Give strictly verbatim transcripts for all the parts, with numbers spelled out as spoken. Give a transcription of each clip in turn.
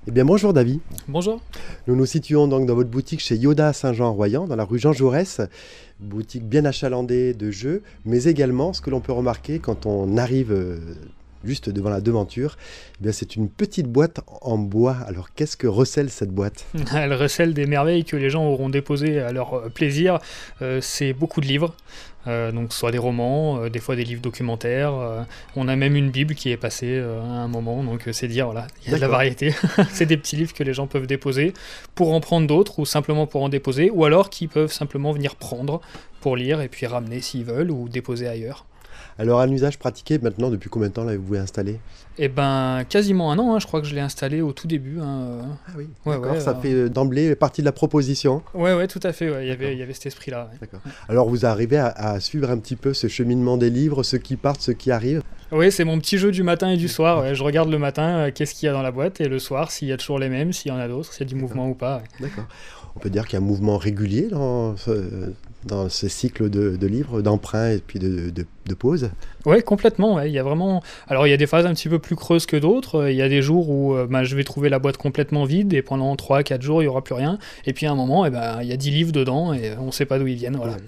Eh bien bonjour David. Bonjour. Nous nous situons donc dans votre boutique chez Yoda à Saint-Jean-en-Royan, dans la rue Jean Jaurès. Boutique bien achalandée de jeux, mais également ce que l'on peut remarquer quand on arrive euh, juste devant la devanture, eh bien c'est une petite boîte en bois. Alors qu'est-ce que recèle cette boîte? Elle recèle des merveilles que les gens auront déposées à leur plaisir. Euh, c'est beaucoup de livres. Euh, donc soit des romans, euh, des fois des livres documentaires. Euh, on a même une Bible qui est passée euh, à un moment, donc euh, c'est dire, voilà, il y a de la variété. C'est des petits livres que les gens peuvent déposer pour en prendre d'autres ou simplement pour en déposer, ou alors qui peuvent simplement venir prendre pour lire et puis ramener s'ils veulent ou déposer ailleurs. Alors un usage pratiqué maintenant, depuis combien de temps l'avez-vous installé? Eh ben, quasiment un an, hein, je crois que je l'ai installé au tout début. Hein. Ah oui, ouais, d'accord, ouais, ça euh... fait d'emblée partie de la proposition. Ouais, ouais, tout à fait, ouais. il, y avait, il y avait cet esprit-là. Ouais. D'accord. Alors vous arrivez à, à suivre un petit peu ce cheminement des livres, ceux qui partent, ceux qui arrivent? Oui, c'est mon petit jeu du matin et du soir. Ouais. Je regarde le matin euh, qu'est-ce qu'il y a dans la boîte, et le soir, s'il y a toujours les mêmes, s'il y en a d'autres, s'il y a du mouvement ou pas. Ouais. D'accord. On peut dire qu'il y a un mouvement régulier dans ce, dans ce cycle de, de livres, d'emprunts et puis de, de, de pauses. Oui, complètement. Ouais. Il y a vraiment... Alors, il y a des phases un petit peu plus creuses que d'autres. Il y a des jours où euh, bah, je vais trouver la boîte complètement vide et pendant trois à quatre jours, il n'y aura plus rien. Et puis à un moment, eh ben, il y a dix livres dedans et on ne sait pas d'où ils viennent. Voilà.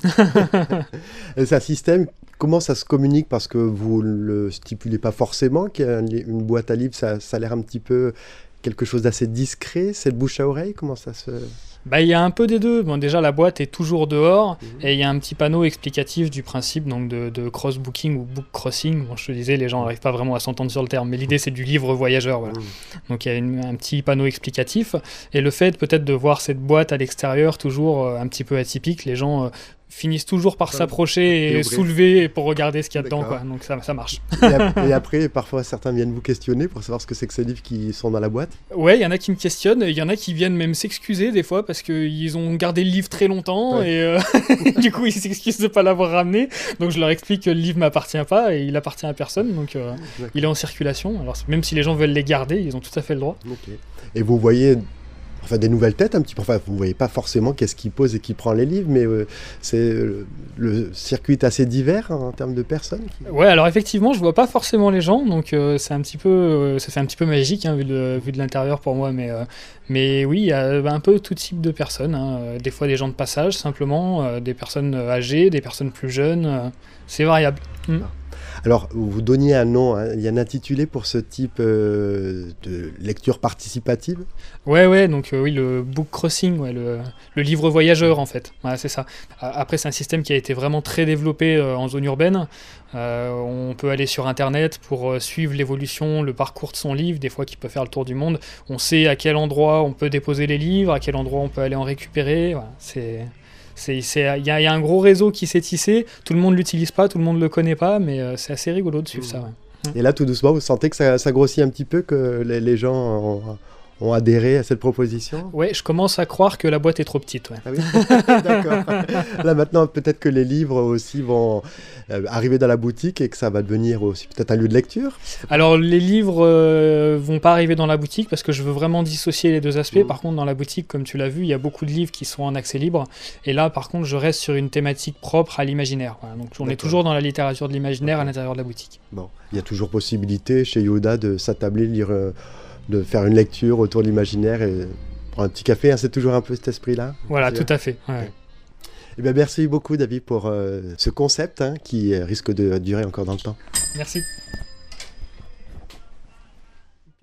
C'est un système, comment ça se communique? Parce que vous ne le stipulez pas forcément, qu'il y a une boîte à livres, ça, ça a l'air un petit peu quelque chose d'assez discret. C'est le bouche à oreille? Comment ça se... Bah, il y a un peu des deux. Bon, déjà, la boîte est toujours dehors, mmh. et il y a un petit panneau explicatif du principe donc, de, de cross-booking ou book crossing. Bon, je te disais, les gens n'arrivent pas vraiment à s'entendre sur le terme, mais l'idée, c'est du livre voyageur. Voilà. Mmh. Donc, il y a une, un petit panneau explicatif. Et le fait, peut-être, de voir cette boîte à l'extérieur, toujours euh, un petit peu atypique, les gens... Euh, finissent toujours par s'approcher et, et soulever pour regarder ce qu'il y a dedans, quoi. Donc ça, ça marche. Et, ap et après, parfois, certains viennent vous questionner pour savoir ce que c'est que ces livres qui sont dans la boîte? Ouais, il y en a qui me questionnent, il y en a qui viennent même s'excuser des fois parce qu'ils ont gardé le livre très longtemps, ouais. et euh, du coup ils s'excusent de ne pas l'avoir ramené. Donc je leur explique que le livre ne m'appartient pas et il appartient à personne, donc euh, il est en circulation. Alors même si les gens veulent les garder, ils ont tout à fait le droit. Okay. Et vous voyez... Enfin, des nouvelles têtes un petit peu. Enfin, vous ne voyez pas forcément qu'est-ce qui pose et qui prend les livres, mais euh, c'est euh, le circuit est assez divers hein, en termes de personnes. Qui... Ouais, alors effectivement, je vois pas forcément les gens, donc euh, c'est un petit peu, euh, ça fait un petit peu magique hein, vu de, vu de l'intérieur pour moi, mais euh, mais oui, il y a un peu tout type de personnes. Hein. Des fois des gens de passage simplement, euh, des personnes âgées, des personnes plus jeunes. Euh, c'est variable. Mm. Alors, vous donniez un nom, hein, il y a un intitulé pour ce type euh, de lecture participative? Ouais, ouais, donc euh, oui, le book crossing, ouais, le, le livre voyageur en fait, ouais, c'est ça. Après, c'est un système qui a été vraiment très développé euh, en zone urbaine. Euh, on peut aller sur Internet pour euh, suivre l'évolution, le parcours de son livre, des fois qui peut faire le tour du monde. On sait à quel endroit on peut déposer les livres, à quel endroit on peut aller en récupérer, voilà, c'est... Il y, y a un gros réseau qui s'est tissé, tout le monde ne l'utilise pas, tout le monde ne le connaît pas, mais euh, c'est assez rigolo de suivre mmh. ça. Ouais. Et là, tout doucement, vous sentez que ça, ça grossit un petit peu, que les, les gens ont, ont adhéré à cette proposition? Ouais, je commence à croire que la boîte est trop petite. Ouais. Ah oui. D'accord. Là, maintenant, peut-être que les livres aussi vont euh, arriver dans la boutique et que ça va devenir aussi peut-être un lieu de lecture? Alors, les livres euh, vont pas arriver dans la boutique parce que je veux vraiment dissocier les deux aspects. Mmh. Par contre, dans la boutique, comme tu l'as vu, il y a beaucoup de livres qui sont en accès libre. Et là, par contre, je reste sur une thématique propre à l'imaginaire. Voilà. Donc, on est toujours dans la littérature de l'imaginaire à l'intérieur de la boutique. Bon, il y a toujours possibilité chez Yoda de s'attabler, lire... Euh... de faire une lecture autour de l'imaginaire et prendre un petit café, hein, c'est toujours un peu cet esprit-là. Voilà, tout à fait. Ouais. Eh bien, merci beaucoup, David, pour euh, ce concept hein, qui risque de durer encore dans le temps. Merci.